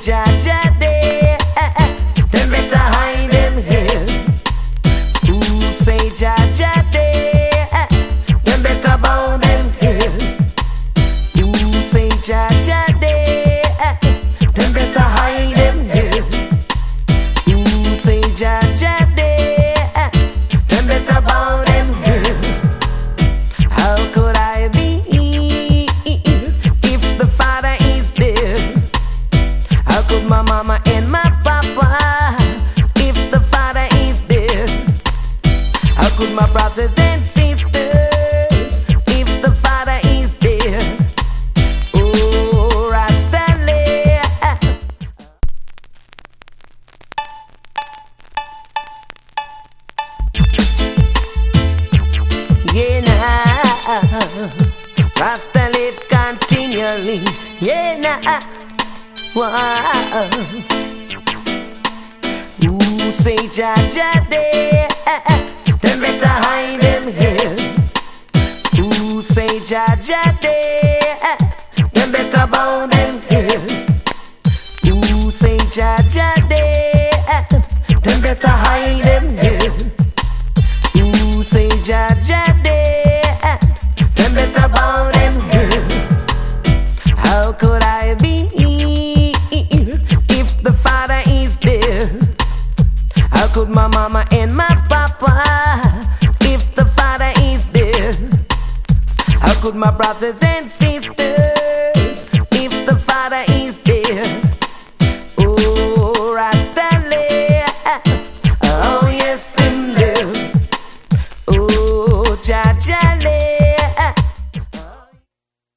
Jah Jah there, them better hide them here. Who say Jah Jah there, them better bow them here. Who say Jah Jah there, them better hide them here. Who say Jah Jah there, them better bow them here. How could I be if the Father is there? How could my mama and my papa if the Father is there? How could my brothers and sisters if the Father is there? Oh, Rastale. Yeah, nah. Rasta live continually. Yeah, nah. Wow. Who say Jah Jah there, them better hide them here. Who say Jah Jah there, them better bow them here. Who say Jah Jah there, them better hide them here. Who say Jah Jah there, them better bow them here. How could I be if the Father is there? How could my mama and my papa if the Father is there? How could my brothers and sisters if the Father is there? Oh, Rastale, oh yes, in there. Oh, Jah Jah.